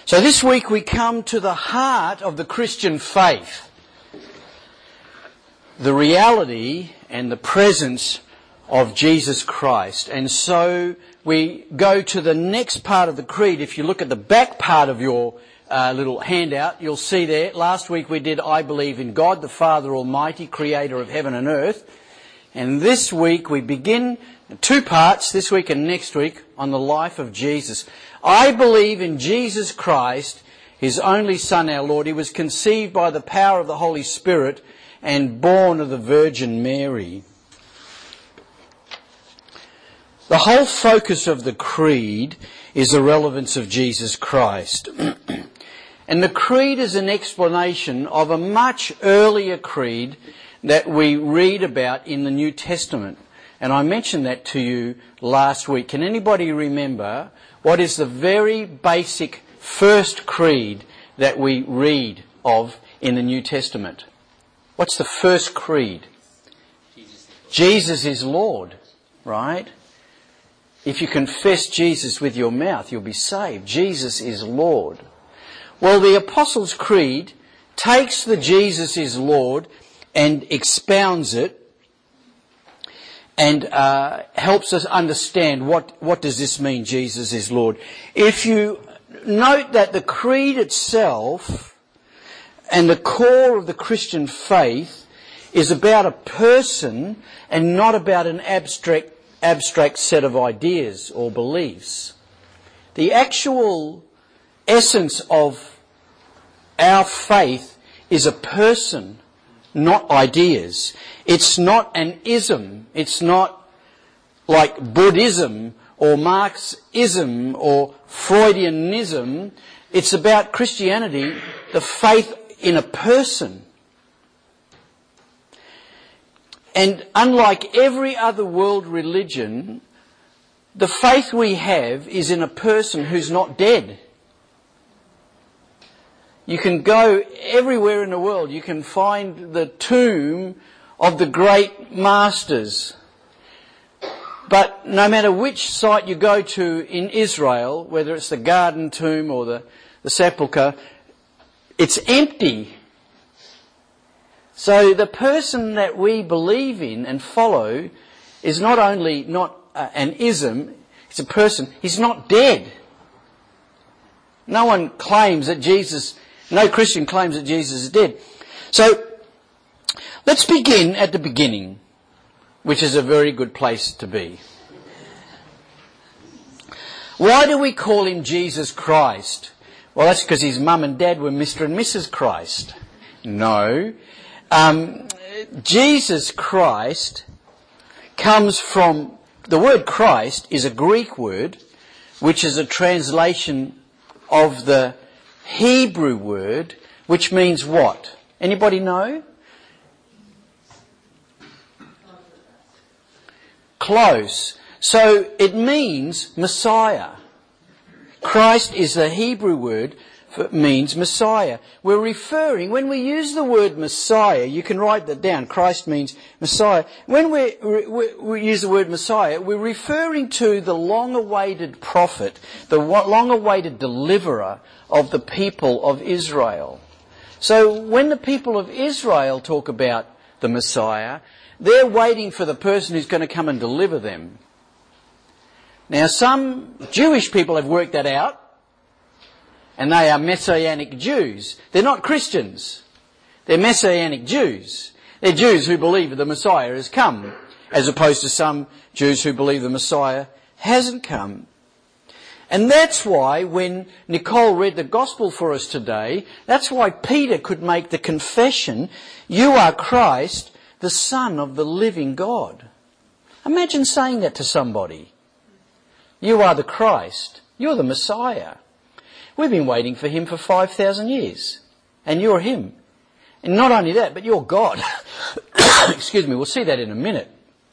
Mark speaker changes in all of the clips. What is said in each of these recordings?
Speaker 1: So this week we come to the heart of the Christian faith, the reality and the presence of Jesus Christ. And so we go to the next part of the creed. If you look at the back part of your little handout, you'll see there, last week we did, I believe in God, the Father Almighty, creator of heaven and earth. And this week we begin two parts, this week and next week, on the life of Jesus. I believe in Jesus Christ, His only Son, our Lord. He was conceived by the power of the Holy Spirit and born of the Virgin Mary. The whole focus of the creed is the relevance of Jesus Christ. And the creed is an explanation of a much earlier creed that we read about in the New Testament. And I mentioned that to you last week. Can anybody remember what is the very basic first creed that we read of in the New Testament? What's the first creed? Jesus is Lord, right? If you confess Jesus with your mouth, you'll be saved. Jesus is Lord. Well, the Apostles' Creed takes the Jesus is Lord and expounds it and helps us understand what does this mean, Jesus is Lord. If you note that the creed itself and the core of the Christian faith is about a person and not about an abstract set of ideas or beliefs. The actual essence of our faith is a person, not ideas. It's not an ism. It's not like Buddhism or Marxism or Freudianism. It's about Christianity, the faith in a person. And unlike every other world religion, the faith we have is in a person who's not dead. You can go everywhere in the world. You can find the tomb of the great masters. But no matter which site you go to in Israel, whether it's the Garden Tomb or the Sepulchre, it's empty. So the person that we believe in and follow is not only not an ism, it's a person. He's not dead. No Christian claims that Jesus is dead. So let's begin at the beginning, which is a very good place to be. Why do we call him Jesus Christ? Well, that's because his mum and dad were Mr. and Mrs. Christ. No. Jesus Christ comes from, the word Christ is a Greek word, which is a translation of the Hebrew word, which means what? Anybody know? Close. So it means Messiah. Christ is the Hebrew word that means Messiah. When we use the word Messiah, you can write that down. Christ means Messiah. When we use the word Messiah, we're referring to the long-awaited prophet, the long-awaited deliverer of the people of Israel. So when the people of Israel talk about the Messiah, they're waiting for the person who's going to come and deliver them. Now, some Jewish people have worked that out, and they are Messianic Jews. They're not Christians. They're Messianic Jews. They're Jews who believe that the Messiah has come, as opposed to some Jews who believe the Messiah hasn't come. And that's why when Nicole read the Gospel for us today, that's why Peter could make the confession, "You are Christ, the Son of the living God." Imagine saying that to somebody. You are the Christ. You're the Messiah. We've been waiting for him for 5,000 years. And you're him. And not only that, but you're God. Excuse me, we'll see that in a minute.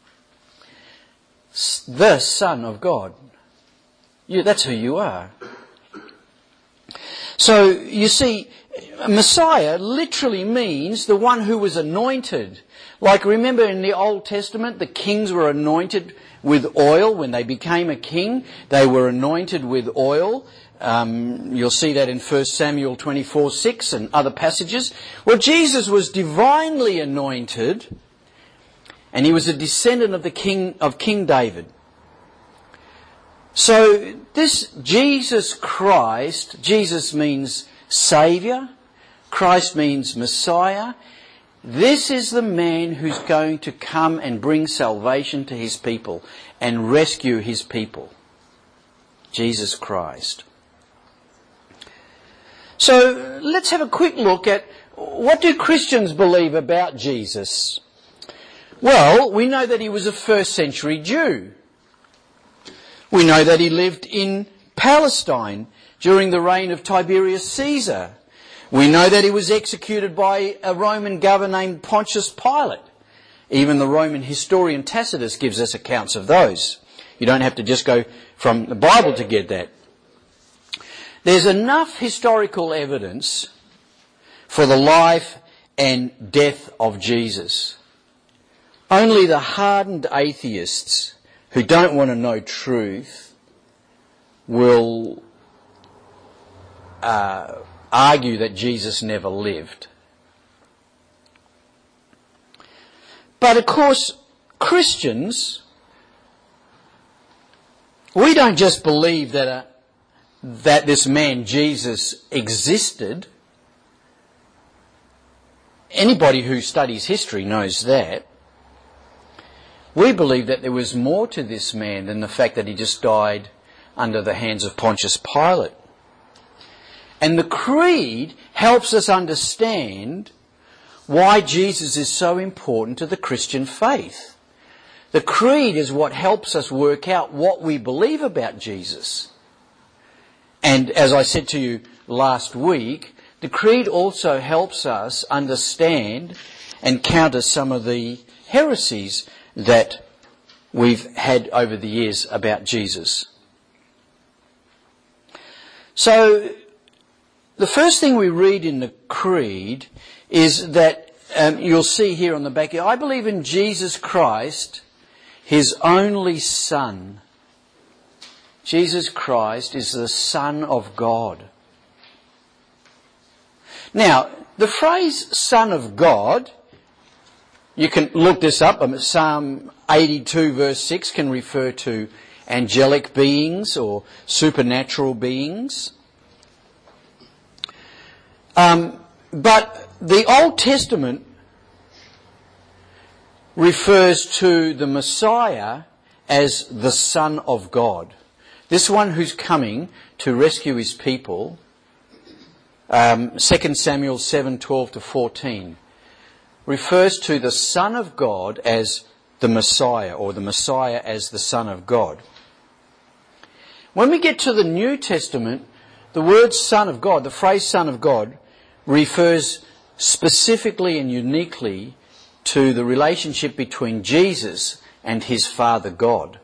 Speaker 1: The Son of God. That's who you are. So, you see, Messiah literally means the one who was anointed. Like, remember in the Old Testament, the kings were anointed with oil. When they became a king, they were anointed with oil. You'll see that in 1 Samuel 24:6 and other passages. Well, Jesus was divinely anointed, and he was a descendant of King David. So this Jesus Christ, Jesus means Saviour, Christ means Messiah. This is the man who's going to come and bring salvation to his people and rescue his people. Jesus Christ. So let's have a quick look at what do Christians believe about Jesus? Well, we know that he was a first century Jew. We know that he lived in Palestine during the reign of Tiberius Caesar. We know that he was executed by a Roman governor named Pontius Pilate. Even the Roman historian Tacitus gives us accounts of those. You don't have to just go from the Bible to get that. There's enough historical evidence for the life and death of Jesus. Only the hardened atheists who don't want to know truth will argue that Jesus never lived. But of course, Christians, we don't just believe that this man Jesus existed. Anybody who studies history knows that. We believe that there was more to this man than the fact that he just died under the hands of Pontius Pilate. And the creed helps us understand why Jesus is so important to the Christian faith. The creed is what helps us work out what we believe about Jesus. And as I said to you last week, the creed also helps us understand and counter some of the heresies that we've had over the years about Jesus. So, the first thing we read in the creed is that, you'll see here on the back here, I believe in Jesus Christ, his only Son. Jesus Christ is the Son of God. Now, the phrase Son of God, you can look this up. Psalm 82 verse 6 can refer to angelic beings or supernatural beings. But the Old Testament refers to the Messiah as the Son of God. This one who's coming to rescue his people, 2 Samuel 7:12 to 14, refers to the Son of God as the Messiah, or the Messiah as the Son of God. When we get to the New Testament, the word Son of God, the phrase Son of God, refers specifically and uniquely to the relationship between Jesus and his Father God.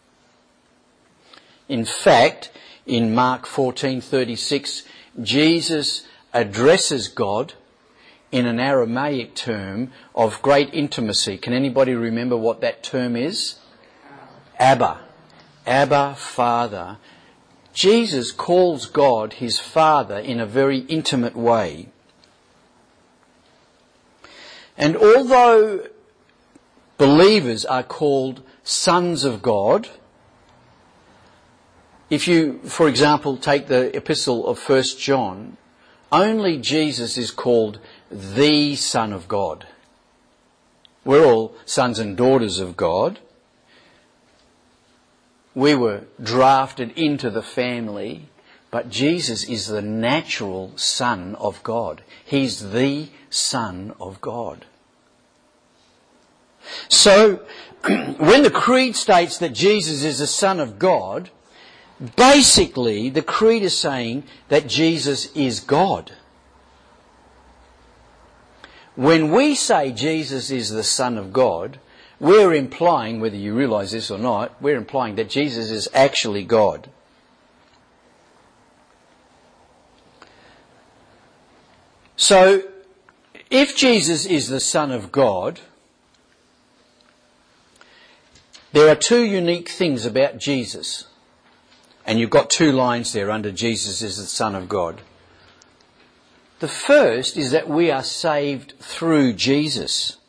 Speaker 1: In fact, in Mark 14:36, Jesus addresses God in an Aramaic term of great intimacy. Can anybody remember what that term is? Abba. Abba, Father. Jesus calls God his Father in a very intimate way. And although believers are called sons of God, if you, for example, take the epistle of 1 John, only Jesus is called the Son of God. We're all sons and daughters of God. We were drafted into the family, but Jesus is the natural Son of God. He's the Son of God. So, when the creed states that Jesus is the Son of God, basically the creed is saying that Jesus is God. When we say Jesus is the Son of God, we're implying, whether you realise this or not, we're implying that Jesus is actually God. So, if Jesus is the Son of God, there are two unique things about Jesus. And you've got two lines there under Jesus is the Son of God. The first is that we are saved through Jesus.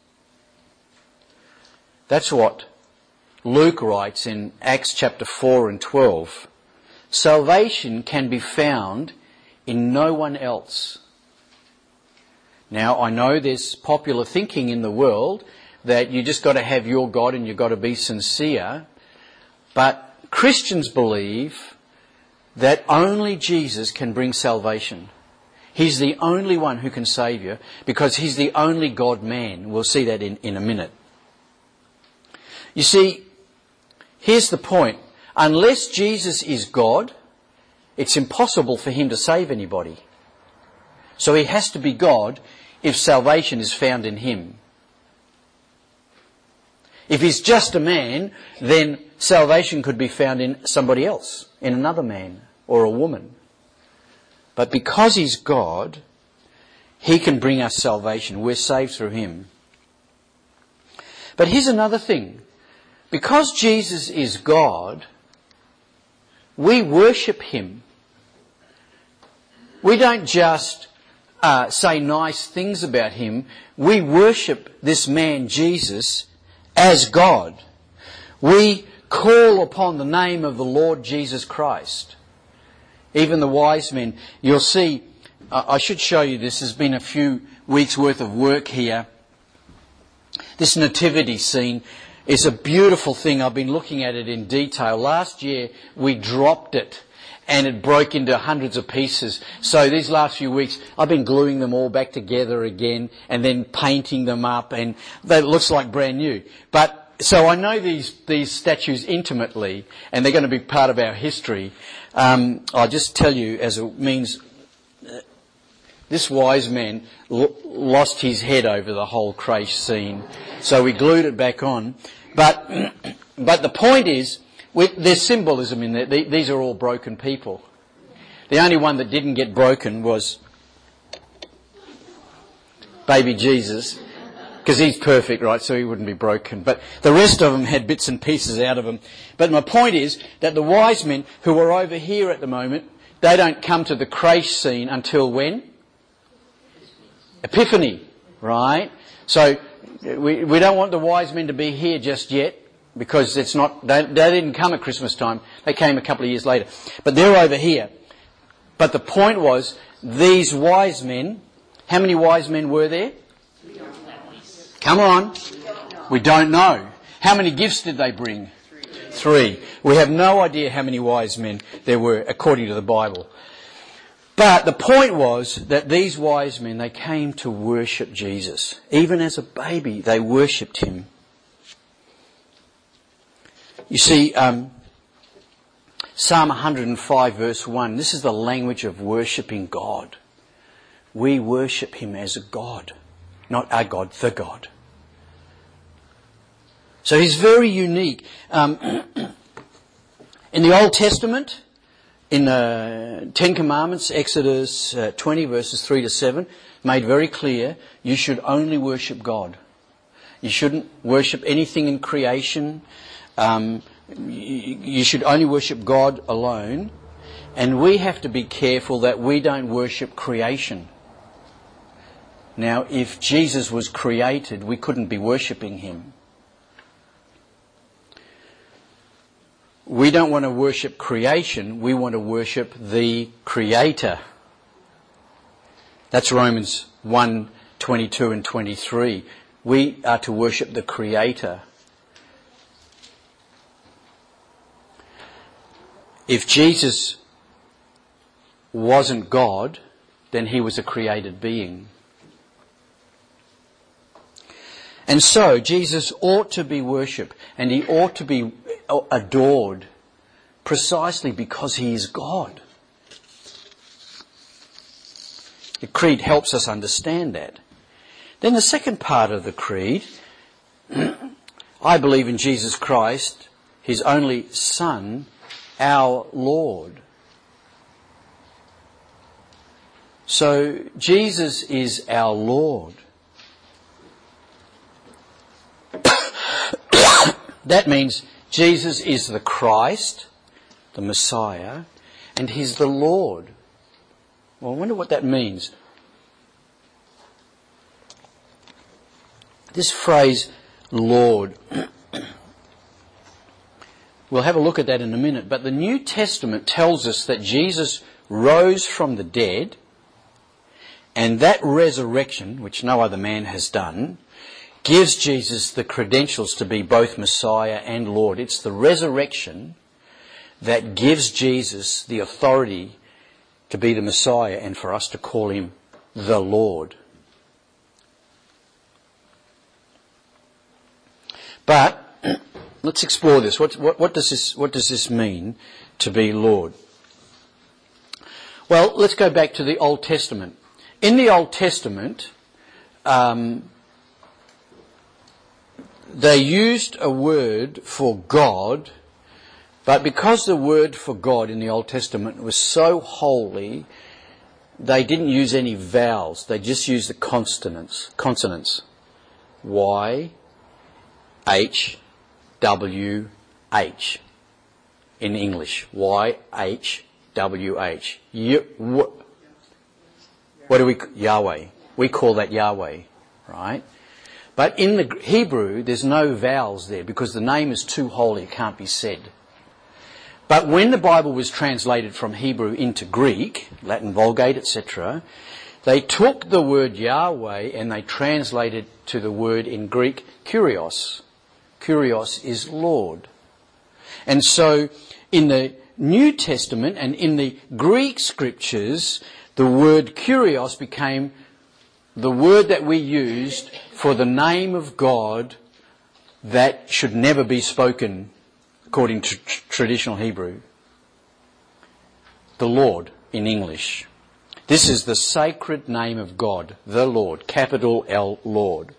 Speaker 1: That's what Luke writes in Acts chapter 4 and 12. Salvation can be found in no one else. Now, I know there's popular thinking in the world that you just got to have your God and you've got to be sincere. But Christians believe that only Jesus can bring salvation. He's the only one who can save you because he's the only God-man. We'll see that in a minute. You see, here's the point. Unless Jesus is God, it's impossible for him to save anybody. So he has to be God if salvation is found in him. If he's just a man, then salvation could be found in somebody else, in another man or a woman. But because he's God, he can bring us salvation. We're saved through him. But here's another thing. Because Jesus is God, we worship him. We don't just say nice things about him. We worship this man Jesus as God. We call upon the name of the Lord Jesus Christ. Even the wise men, you'll see, I should show you this, there's been a few weeks worth of work here. This nativity scene is a beautiful thing. I've been looking at it in detail. Last year we dropped it and it broke into hundreds of pieces. So these last few weeks I've been gluing them all back together again and then painting them up, and it looks like brand new. So I know these statues intimately, and they're going to be part of our history. I'll just tell you, as it means, this wise man lost his head over the whole creche scene, so we glued it back on. But the point is, there's symbolism in there. These are all broken people. The only one that didn't get broken was baby Jesus, because he's perfect, right, so he wouldn't be broken. But the rest of them had bits and pieces out of them. But my point is that the wise men who are over here at the moment, they don't come to the creche scene until when? Epiphany, right? So we don't want the wise men to be here just yet, because it's not, they didn't come at Christmas time. They came a couple of years later. But they're over here. But the point was, these wise men, how many wise men were there? Come on. We don't know. How many gifts did they bring? 3. We have no idea how many wise men there were according to the Bible. But the point was that these wise men, they came to worship Jesus. Even as a baby, they worshipped him. You see, Psalm 105 verse 1, this is the language of worshipping God. We worship him as a God. Not our God, the God. So he's very unique. In the Old Testament, in the 10 Commandments, Exodus 20 verses 3 to 7, made very clear, you should only worship God. You shouldn't worship anything in creation. You should only worship God alone. And we have to be careful that we don't worship creation. Now, if Jesus was created, we couldn't be worshipping him. We don't want to worship creation, we want to worship the Creator. That's Romans 1, 22 and 23. We are to worship the Creator. If Jesus wasn't God, then he was a created being. And so Jesus ought to be worshipped, and he ought to be adored precisely because he is God. The creed helps us understand that. Then the second part of the creed, I believe in Jesus Christ, his only Son, our Lord. So Jesus is our Lord. That means Jesus is the Christ, the Messiah, and He's the Lord. Well, I wonder what that means. This phrase, Lord, we'll have a look at that in a minute, but the New Testament tells us that Jesus rose from the dead, and that resurrection, which no other man has done, gives Jesus the credentials to be both Messiah and Lord. It's the resurrection that gives Jesus the authority to be the Messiah and for us to call Him the Lord. But let's explore this. What does this mean to be Lord? Well, let's go back to the Old Testament. In the Old Testament, they used a word for God, but because the word for God in the Old Testament was so holy, they didn't use any vowels. They just used the consonants. Y, H, W, H. In English. Y, H, W, H. What do we... Yahweh. We call that Yahweh, right? But in the Hebrew, there's no vowels there because the name is too holy, it can't be said. But when the Bible was translated from Hebrew into Greek, Latin Vulgate, etc., they took the word Yahweh and they translated to the word in Greek, Kyrios. Kyrios is Lord. And so in the New Testament and in the Greek scriptures, the word Kyrios became the word that we used for the name of God that should never be spoken according to traditional Hebrew. The Lord in English. This is the sacred name of God, the Lord, capital L, Lord.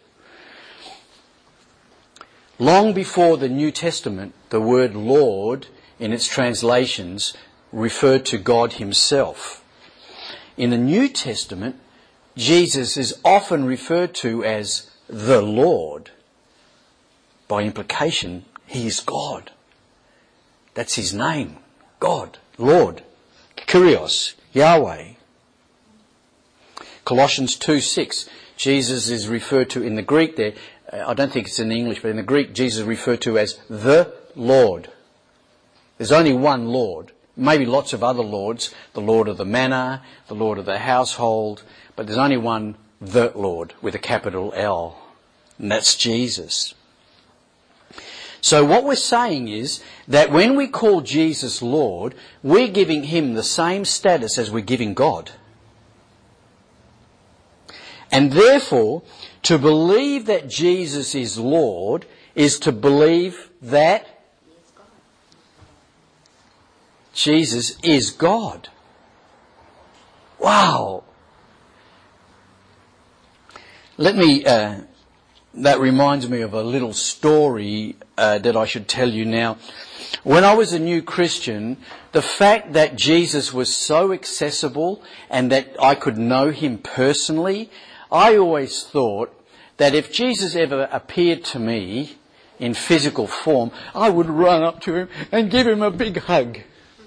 Speaker 1: Long before the New Testament, the word Lord in its translations referred to God Himself. In the New Testament, Jesus is often referred to as the Lord. By implication, He is God. That's His name. God, Lord, Kyrios, Yahweh. Colossians 2:6, Jesus is referred to in the Greek there. I don't think it's in the English, but in the Greek, Jesus is referred to as the Lord. There's only one Lord. Maybe lots of other lords. The Lord of the manor, the Lord of the household. But there's only one, the Lord, with a capital L. And that's Jesus. So what we're saying is that when we call Jesus Lord, we're giving Him the same status as we're giving God. And therefore, to believe that Jesus is Lord is to believe that Jesus is God. Wow. That reminds me of a little story that I should tell you now. When I was a new Christian, the fact that Jesus was so accessible and that I could know Him personally, I always thought that if Jesus ever appeared to me in physical form, I would run up to Him and give Him a big hug.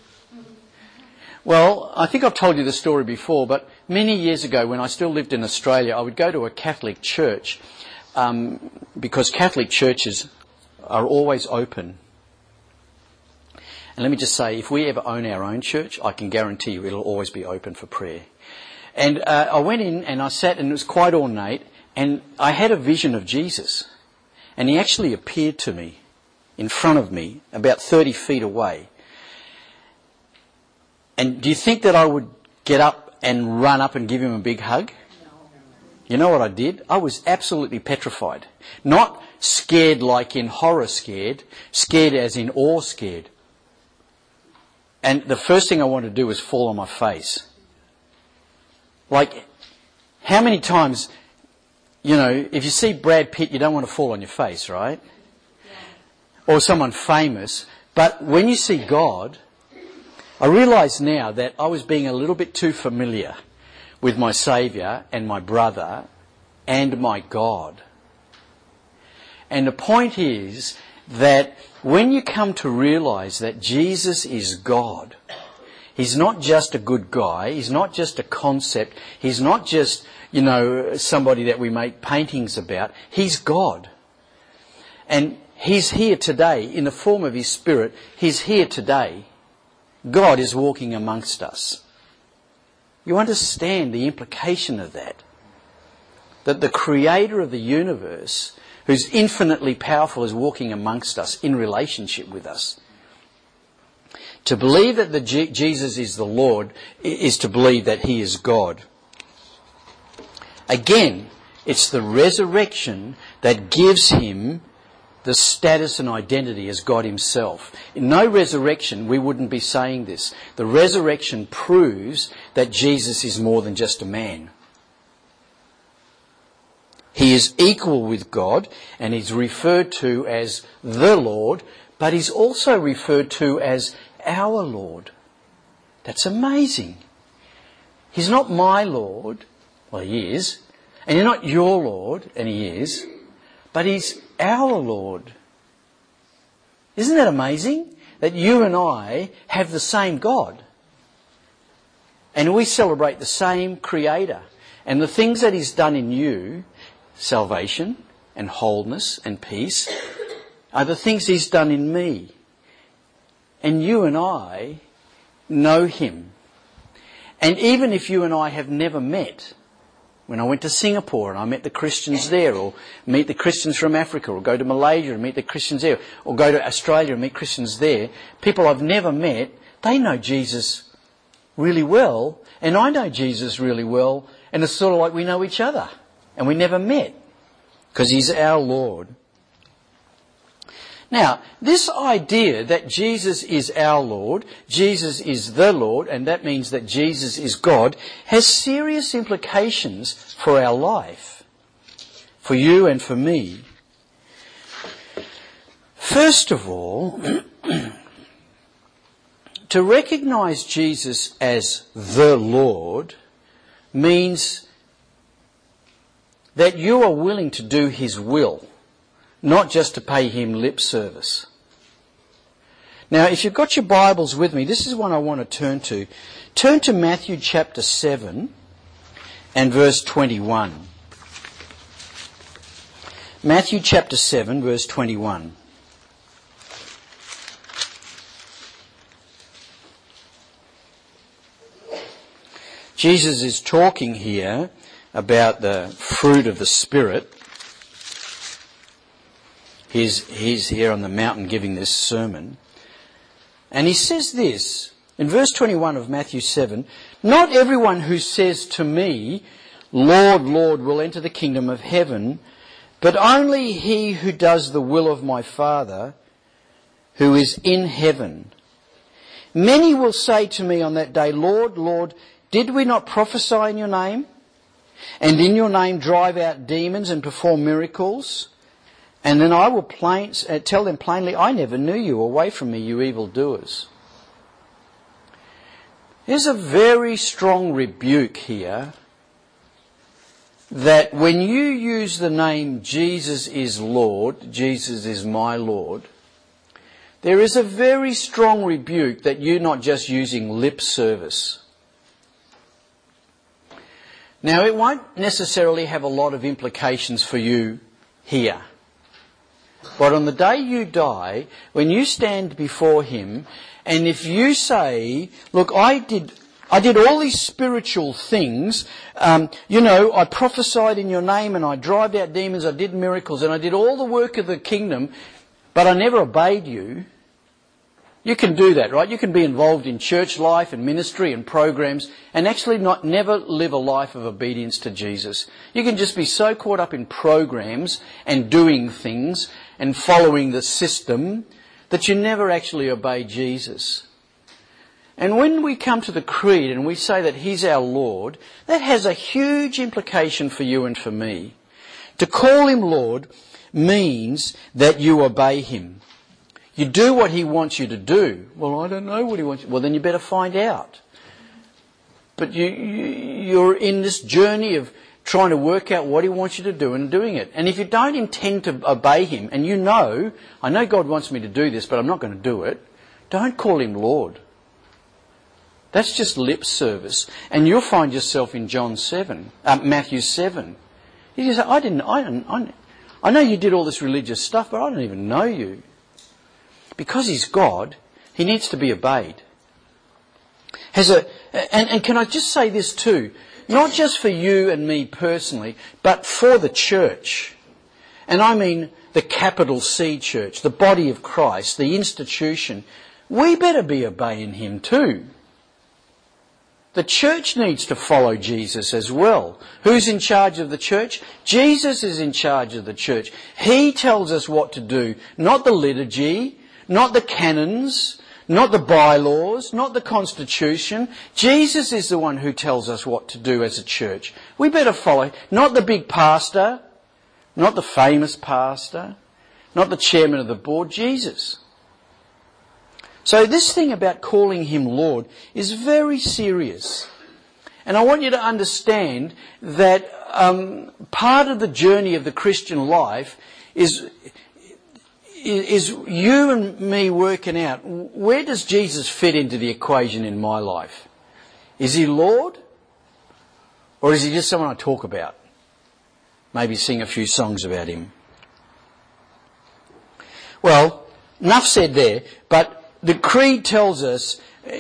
Speaker 1: Well, I think I've told you the story before, but many years ago when I still lived in Australia, I would go to a Catholic church because Catholic churches are always open. And let me just say, if we ever own our own church, I can guarantee you it'll always be open for prayer. And I went in and I sat, and it was quite ornate, and I had a vision of Jesus. And He actually appeared to me in front of me, about 30 feet away. And do you think that I would get up and run up and give Him a big hug? You know what I did? I was absolutely petrified. Not scared like in horror scared, scared as in awe scared. And the first thing I wanted to do was fall on my face. Like, how many times, if you see Brad Pitt, you don't want to fall on your face, right? Or someone famous. But when you see God, I realise now that I was being a little bit too familiar with my Saviour and my brother and my God. And the point is that when you come to realise that Jesus is God, He's not just a good guy, He's not just a concept, He's not just, somebody that we make paintings about. He's God. And He's here today in the form of His Spirit. He's here today. God is walking amongst us. You understand the implication of that? That the Creator of the universe, who's infinitely powerful, is walking amongst us in relationship with us. To believe that Jesus is the Lord is to believe that He is God. Again, it's the resurrection that gives Him the status and identity as God Himself. In no resurrection, we wouldn't be saying this. The resurrection proves that Jesus is more than just a man. He is equal with God, and He's referred to as the Lord, but He's also referred to as our Lord. That's amazing. He's not my Lord. Well, He is. And He's not your Lord, and He is. But He's our Lord. Isn't that amazing? That you and I have the same God. And we celebrate the same Creator. And the things that He's done in you, salvation and wholeness and peace, are the things He's done in me. And you and I know Him. And even if you and I have never met, when I went to Singapore and I met the Christians there, or meet the Christians from Africa, or go to Malaysia and meet the Christians there, or go to Australia and meet Christians there, people I've never met, they know Jesus really well, and I know Jesus really well, and it's sort of like we know each other, and we never met, because He's our Lord. Now, this idea that Jesus is our Lord, Jesus is the Lord, and that means that Jesus is God, has serious implications for our life, for you and for me. First of all, to recognise Jesus as the Lord means that you are willing to do His will, not just to pay Him lip service. Now, if you've got your Bibles with me, this is one I want to turn to. Turn to Matthew chapter 7 and verse 21. Matthew chapter 7, verse 21. Jesus is talking here about the fruit of the Spirit. He's here on the mountain giving this sermon. And He says this, in verse 21 of Matthew 7, "Not everyone who says to me, 'Lord, Lord,' will enter the kingdom of heaven, but only he who does the will of my Father who is in heaven. Many will say to me on that day, 'Lord, Lord, did we not prophesy in your name? And in your name drive out demons and perform miracles?' And then I will tell them plainly, 'I never knew you. Away from me, you evildoers.'" There's a very strong rebuke here that when you use the name Jesus is Lord, Jesus is my Lord, there is a very strong rebuke that you're not just using lip service. Now, it won't necessarily have a lot of implications for you here. But on the day you die, when you stand before Him, and if you say, "Look, I did all these spiritual things, I prophesied in your name and I drove out demons, I did miracles and I did all the work of the kingdom, but I never obeyed you." You can do that, right? You can be involved in church life and ministry and programs and actually never live a life of obedience to Jesus. You can just be so caught up in programs and doing things and following the system that you never actually obey Jesus. And when we come to the creed and we say that He's our Lord, that has a huge implication for you and for me. To call Him Lord means that you obey Him. You do what He wants you to do. "Well, I don't know what He wants." Well, then you better find out. but you're in this journey of trying to work out what he wants you to do and doing it. And if you don't intend to obey him, and I know God wants me to do this, but I'm not going to do it, don't call him Lord. That's just lip service. And you'll find yourself in Matthew 7. You say, I know you did all this religious stuff, but I don't even know you. Because he's God, he needs to be obeyed. And can I just say this too? Not just for you and me personally, but for the church. And I mean the capital C church, the body of Christ, the institution. We better be obeying him too. The church needs to follow Jesus as well. Who's in charge of the church? Jesus is in charge of the church. He tells us what to do, not the liturgy, not the canons, not the bylaws, not the constitution. Jesus is the one who tells us what to do as a church. We better follow, not the big pastor, not the famous pastor, not the chairman of the board, Jesus. So this thing about calling him Lord is very serious. And I want you to understand that part of the journey of the Christian life is you and me working out, where does Jesus fit into the equation in my life? Is he Lord? Or is he just someone I talk about? Maybe sing a few songs about him. Well, enough said there, but the creed tells us,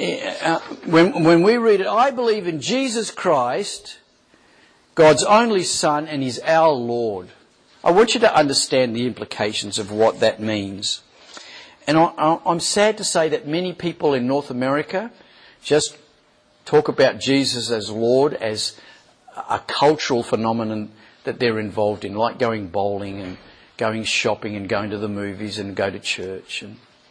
Speaker 1: when we read it, I believe in Jesus Christ, God's only Son, and he's our Lord. I want you to understand the implications of what that means. And I'm sad to say that many people in North America just talk about Jesus as Lord as a cultural phenomenon that they're involved in, like going bowling and going shopping and going to the movies and go to church.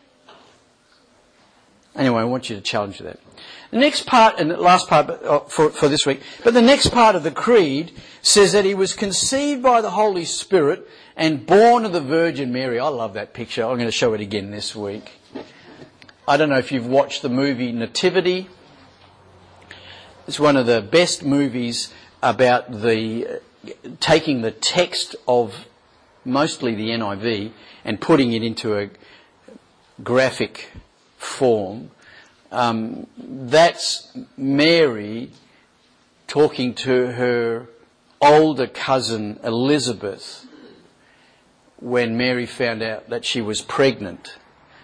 Speaker 1: Anyway, I want you to challenge that. The next part, and the last part for this week, but the next part of the creed says that he was conceived by the Holy Spirit and born of the Virgin Mary. I love that picture. I'm going to show it again this week. I don't know if you've watched the movie Nativity. It's one of the best movies about taking the text of mostly the NIV and putting it into a graphic form. That's Mary talking to her older cousin Elizabeth when Mary found out that she was pregnant.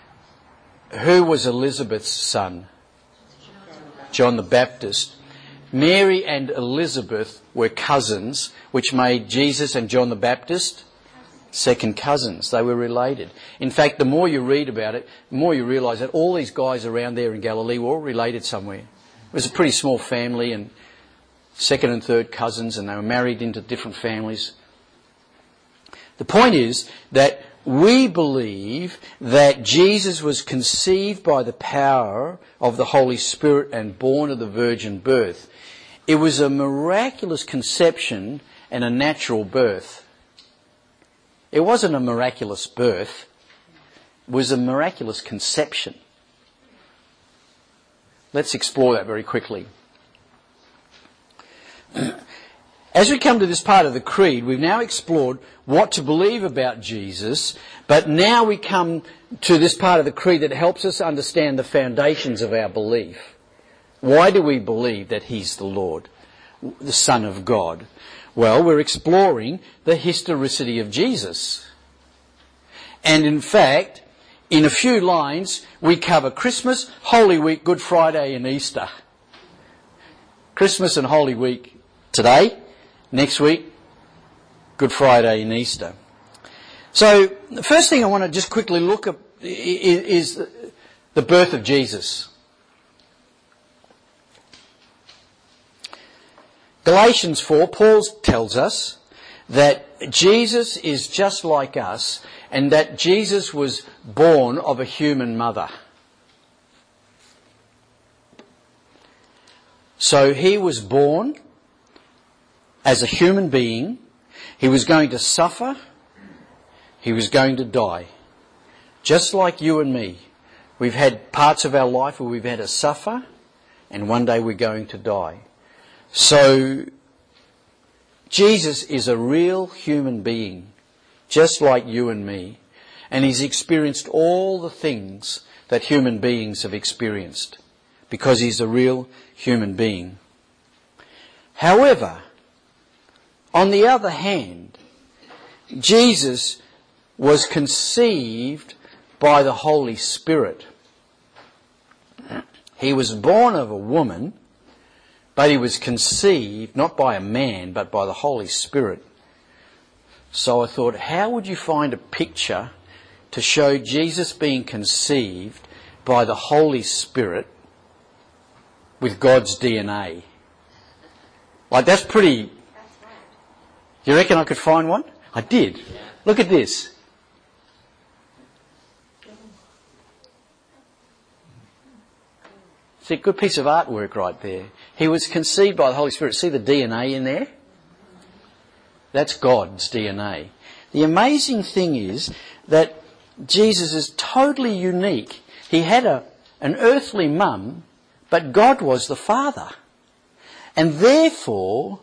Speaker 1: Who was Elizabeth's son? John the Baptist. Mary and Elizabeth were cousins, which made Jesus and John the Baptist second cousins. They were related. In fact, the more you read about it, the more you realise that all these guys around there in Galilee were all related somewhere. It was a pretty small family, and second and third cousins, and they were married into different families. The point is that we believe that Jesus was conceived by the power of the Holy Spirit and born of the virgin birth. It was a miraculous conception and a natural birth. It wasn't a miraculous birth. It was a miraculous conception. Let's explore that very quickly. As we come to this part of the creed, we've now explored what to believe about Jesus, but now we come to this part of the creed that helps us understand the foundations of our belief. Why do we believe that he's the Lord, the Son of God? Well, we're exploring the historicity of Jesus. And in fact, in a few lines, we cover Christmas, Holy Week, Good Friday and Easter. Christmas and Holy Week today, next week, Good Friday and Easter. So the first thing I want to just quickly look at is the birth of Jesus. Galatians 4, Paul tells us that Jesus is just like us and that Jesus was born of a human mother. So he was born as a human being. He was going to suffer. He was going to die. Just like you and me. We've had parts of our life where we've had to suffer, and one day we're going to die. So, Jesus is a real human being, just like you and me, and he's experienced all the things that human beings have experienced, because he's a real human being. However, on the other hand, Jesus was conceived by the Holy Spirit. He was born of a woman, but he was conceived not by a man, but by the Holy Spirit. So I thought, how would you find a picture to show Jesus being conceived by the Holy Spirit with God's DNA? Like, that's pretty... You reckon I could find one? I did. Look at this. See, a good piece of artwork right there. He was conceived by the Holy Spirit. See the DNA in there? That's God's DNA. The amazing thing is that Jesus is totally unique. He had an earthly mum, but God was the Father. And therefore,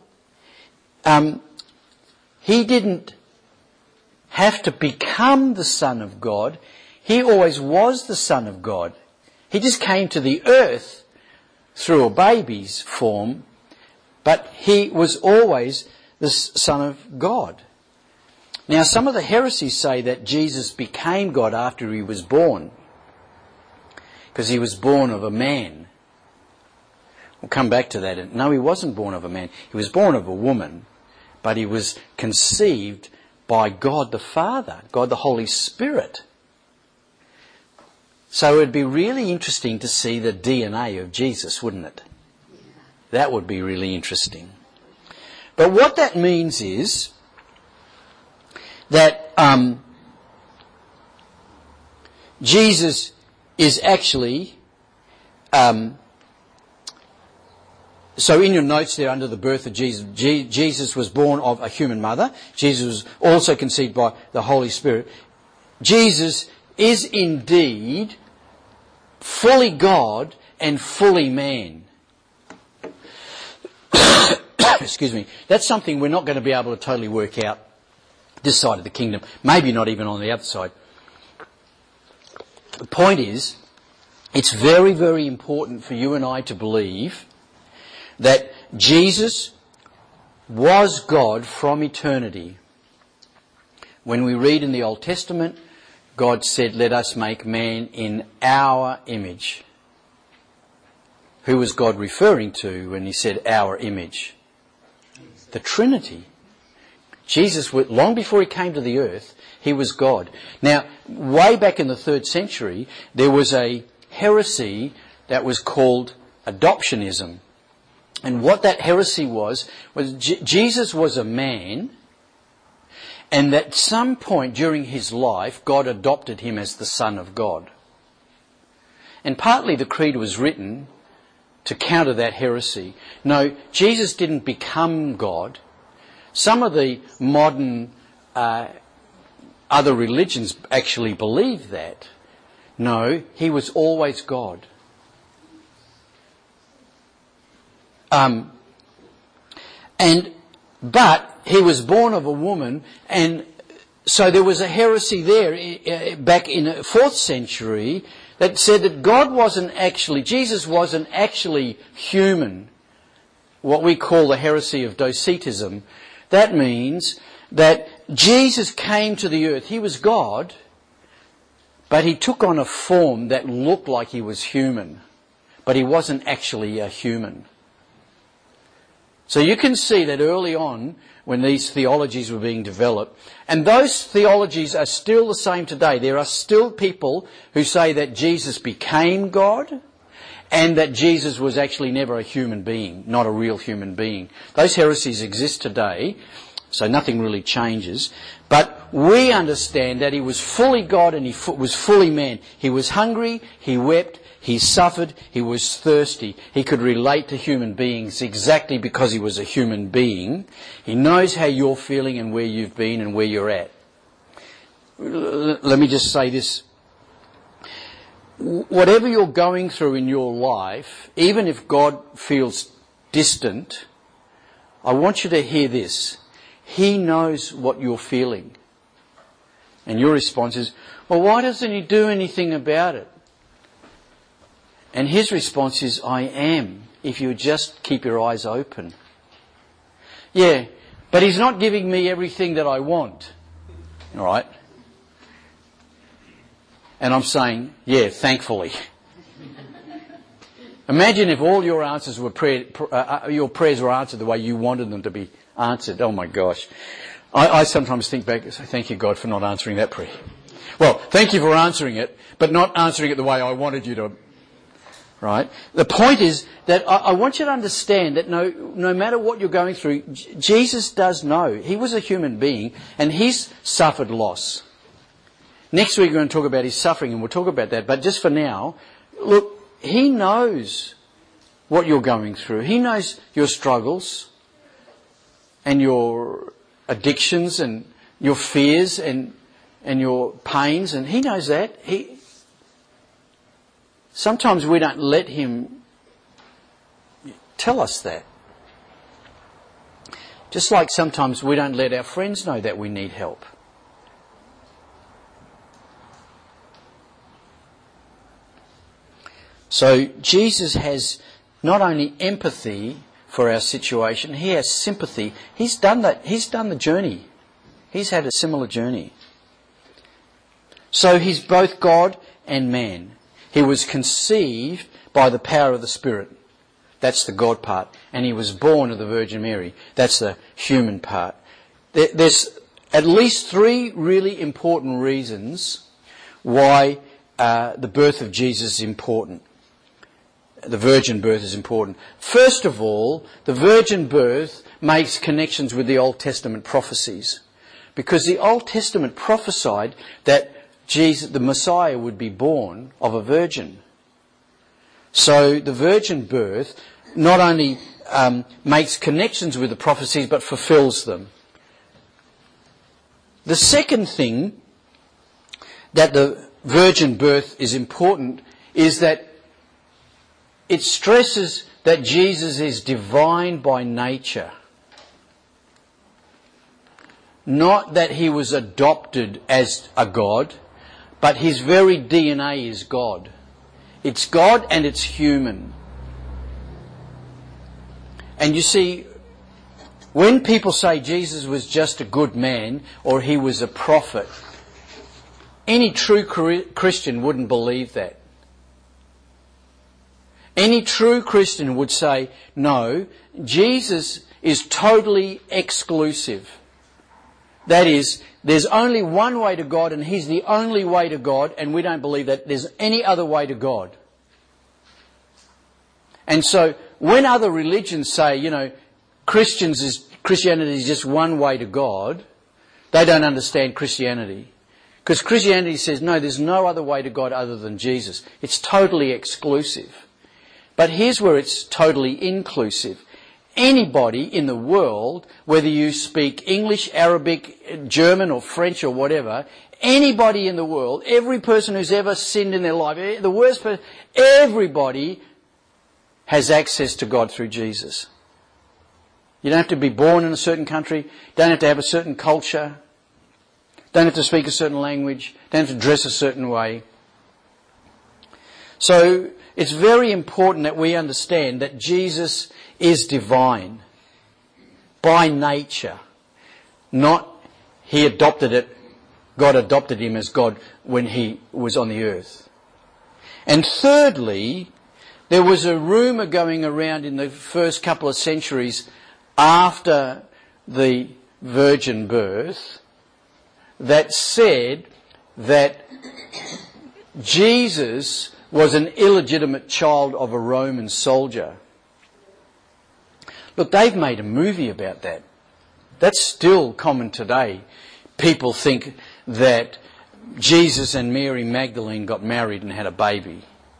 Speaker 1: he didn't have to become the Son of God. He always was the Son of God. He just came to the earth through a baby's form, but he was always the Son of God. Now, some of the heresies say that Jesus became God after he was born, because he was born of a man. We'll come back to that. No, he wasn't born of a man. He was born of a woman, but he was conceived by God the Father, God the Holy Spirit. So it would be really interesting to see the DNA of Jesus, wouldn't it? That would be really interesting. But what that means is that Jesus is actually... So in your notes there, under the birth of Jesus, Jesus was born of a human mother. Jesus was also conceived by the Holy Spirit. Jesus is indeed fully God and fully man. Excuse me. That's something we're not going to be able to totally work out this side of the kingdom. Maybe not even on the other side. The point is, it's very, very important for you and I to believe that Jesus was God from eternity. When we read in the Old Testament, God said, "Let us make man in our image." Who was God referring to when he said our image? The Trinity. Jesus, long before he came to the earth, he was God. Now, way back in the 3rd century, there was a heresy that was called adoptionism. And what that heresy was Jesus was a man, and at some point during his life, God adopted him as the Son of God. And partly the creed was written to counter that heresy. No, Jesus didn't become God. Some of the modern other religions actually believe that. No, he was always God. But he was born of a woman, and so there was a heresy there back in the 4th century that said that Jesus wasn't actually human, what we call the heresy of Docetism. That means that Jesus came to the earth. He was God, but he took on a form that looked like he was human, but he wasn't actually a human. So you can see that early on, when these theologies were being developed, and those theologies are still the same today. There are still people who say that Jesus became God and that Jesus was actually never a human being, not a real human being. Those heresies exist today, so nothing really changes. But we understand that he was fully God and he was fully man. He was hungry, he wept, he suffered, he was thirsty. He could relate to human beings exactly because he was a human being. He knows how you're feeling and where you've been and where you're at. Let me just say this. Whatever you're going through in your life, even if God feels distant, I want you to hear this. He knows what you're feeling. And your response is, well, why doesn't he do anything about it? And his response is, I am, if you just keep your eyes open. Yeah, but he's not giving me everything that I want. All right? And I'm saying, yeah, thankfully. Imagine if all your answers were your prayers were answered the way you wanted them to be answered. Oh my gosh. I sometimes think back and say, thank you, God, for not answering that prayer. Well, thank you for answering it, but not answering it the way I wanted you to. Right? The point is that I want you to understand that no matter what you're going through, Jesus does know. He was a human being and he's suffered loss. Next week we're going to talk about his suffering and we'll talk about that. But just for now, look, he knows what you're going through. He knows your struggles and your addictions and your fears and your pains, and he knows that. Sometimes we don't let him tell us that. Just like sometimes we don't let our friends know that we need help. So Jesus has not only empathy for our situation, he has sympathy. He's done that. He's done the journey. He's had a similar journey. So he's both God and man. He was conceived by the power of the Spirit. That's the God part. And he was born of the Virgin Mary. That's the human part. There's at least 3 really important reasons why the birth of Jesus is important. The virgin birth is important. First of all, the virgin birth makes connections with the Old Testament prophecies. Because the Old Testament prophesied that Jesus, the Messiah, would be born of a virgin. So the virgin birth not only makes connections with the prophecies, but fulfills them. The second thing that the virgin birth is important is that it stresses that Jesus is divine by nature. Not that he was adopted as a God, but his very DNA is God. It's God and it's human. And you see, when people say Jesus was just a good man or he was a prophet, any true Christian wouldn't believe that. Any true Christian would say, no, Jesus is totally exclusive. That is, there's only one way to God and he's the only way to God, and we don't believe that there's any other way to God. And so when other religions say, Christianity is just one way to God, they don't understand Christianity. Because Christianity says, no, there's no other way to God other than Jesus. It's totally exclusive. But here's where it's totally inclusive. Anybody in the world, whether you speak English, Arabic, German or French or whatever, anybody in the world, every person who's ever sinned in their life, the worst person, everybody has access to God through Jesus. You don't have to be born in a certain country, don't have to have a certain culture, don't have to speak a certain language, don't have to dress a certain way. So it's very important that we understand that Jesus is divine by nature. Not he adopted it, God adopted him as God when he was on the earth. And thirdly, there was a rumour going around in the first couple of centuries after the virgin birth that said that Jesus was an illegitimate child of a Roman soldier. Look, they've made a movie about that. That's still common today. People think that Jesus and Mary Magdalene got married and had a baby.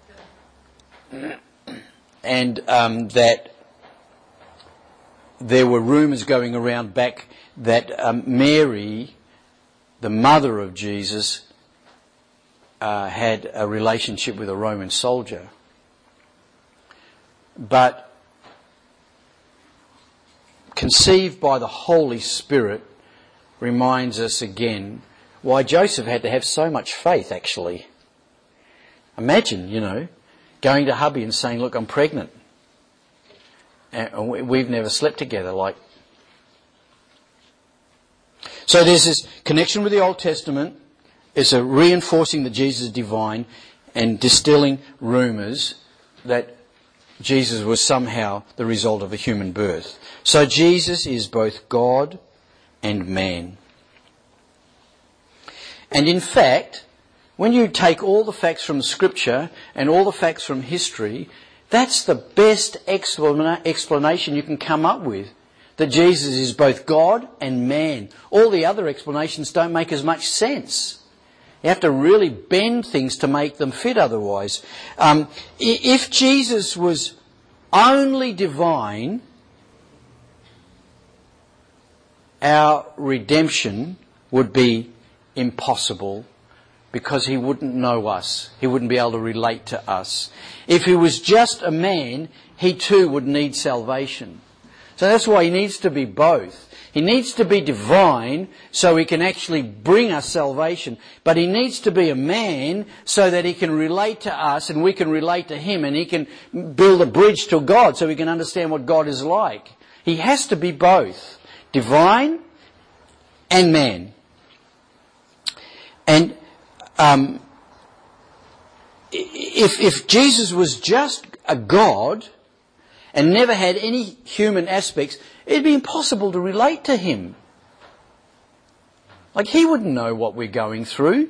Speaker 1: And that there were rumours going around back that Mary, the mother of Jesus, had a relationship with a Roman soldier. But conceived by the Holy Spirit, reminds us again why Joseph had to have so much faith, actually. Imagine, going to hubby and saying, look, I'm pregnant. And we've never slept together. So there's this connection with the Old Testament. It's a reinforcing that Jesus is divine and distilling rumours that Jesus was somehow the result of a human birth. So Jesus is both God and man. And in fact, when you take all the facts from Scripture and all the facts from history, that's the best explanation you can come up with, that Jesus is both God and man. All the other explanations don't make as much sense. You have to really bend things to make them fit otherwise. If Jesus was only divine, our redemption would be impossible because he wouldn't know us. He wouldn't be able to relate to us. If he was just a man, he too would need salvation. So that's why he needs to be both. He needs to be divine so he can actually bring us salvation. But he needs to be a man so that he can relate to us and we can relate to him, and he can build a bridge to God so we can understand what God is like. He has to be both, divine and man. And if Jesus was just a God and never had any human aspects, it'd be impossible to relate to him. Like, he wouldn't know what we're going through.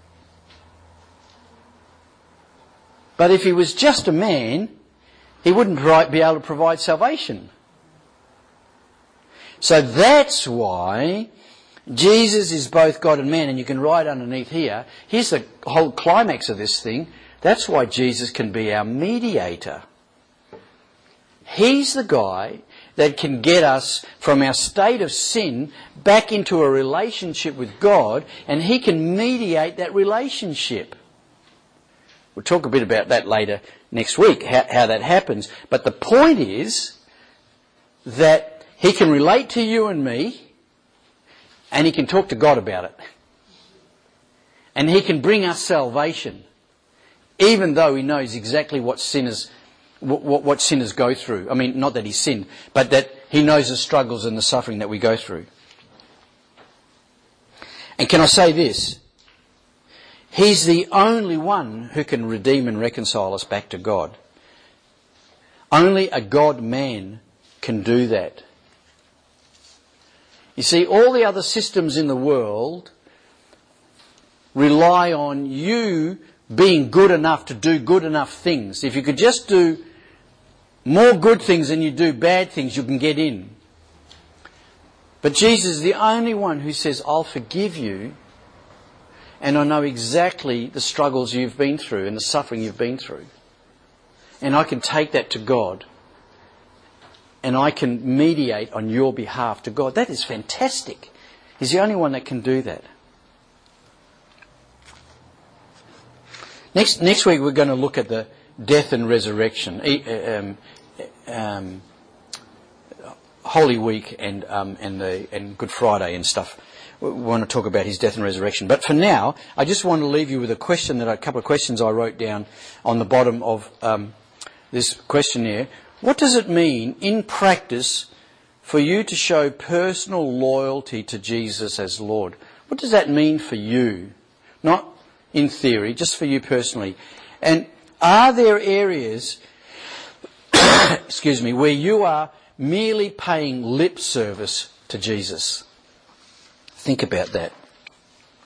Speaker 1: But if he was just a man, he wouldn't be able to provide salvation. So that's why Jesus is both God and man, and you can write underneath here, here's the whole climax of this thing, that's why Jesus can be our mediator. He's the guy that can get us from our state of sin back into a relationship with God, and he can mediate that relationship. We'll talk a bit about that later next week, how that happens. But the point is that he can relate to you and me, and he can talk to God about it. And he can bring us salvation, even though he knows exactly what sinners go through. I mean, not that he sinned, but that he knows the struggles and the suffering that we go through. And can I say this? He's the only one who can redeem and reconcile us back to God. Only a God-man can do that. You see, all the other systems in the world rely on you being good enough to do good enough things. If you could just do more good things than you do bad things, you can get in. But Jesus is the only one who says, I'll forgive you, and I know exactly the struggles you've been through and the suffering you've been through. And I can take that to God, and I can mediate on your behalf to God. That is fantastic. He's the only one that can do that. Next week we're going to look at the death and resurrection, Holy Week and Good Friday and stuff. We want to talk about his death and resurrection. But for now, I just want to leave you with a couple of questions I wrote down on the bottom of this questionnaire. What does it mean in practice for you to show personal loyalty to Jesus as Lord? What does that mean for you? Not in theory, just for you personally. And are there areas, where you are merely paying lip service to Jesus? Think about that.